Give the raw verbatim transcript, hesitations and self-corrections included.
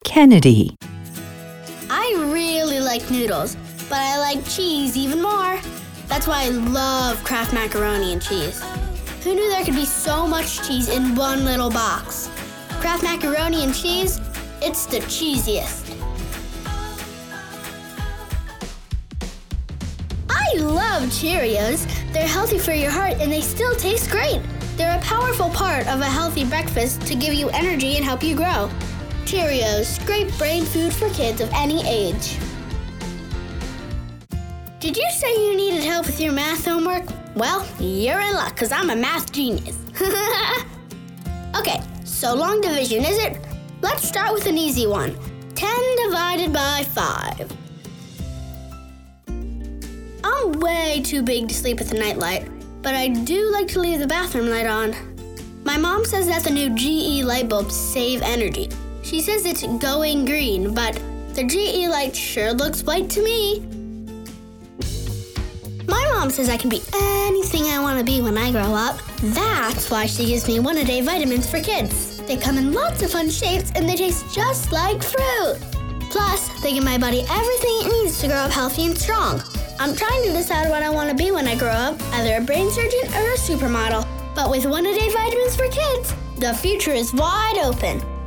Kennedy. I really like noodles, but I like cheese even more. That's why I love Kraft macaroni and cheese. Who knew there could be so much cheese in one little box? Kraft macaroni and cheese, it's the cheesiest. I love Cheerios. They're healthy for your heart and they still taste great. They're a powerful part of a healthy breakfast to give you energy and help you grow. Cheerios, great brain food for kids of any age. Did you say you needed help with your math homework? Well, you're in luck because I'm a math genius. Okay, so long division, is it? Let's start with an easy one. ten divided by five. I'm way too big to sleep with the nightlight, but I do like to leave the bathroom light on. My mom says that the new G E light bulbs save energy. She says it's going green, but the G E light sure looks white to me. My mom says I can be anything I want to be when I grow up. That's why she gives me one-a-day vitamins for kids. They come in lots of fun shapes and they taste just like fruit. Plus, they give my body everything it needs to grow up healthy and strong. I'm trying to decide what I want to be when I grow up, either a brain surgeon or a supermodel. But with one-a-day vitamins for kids, the future is wide open.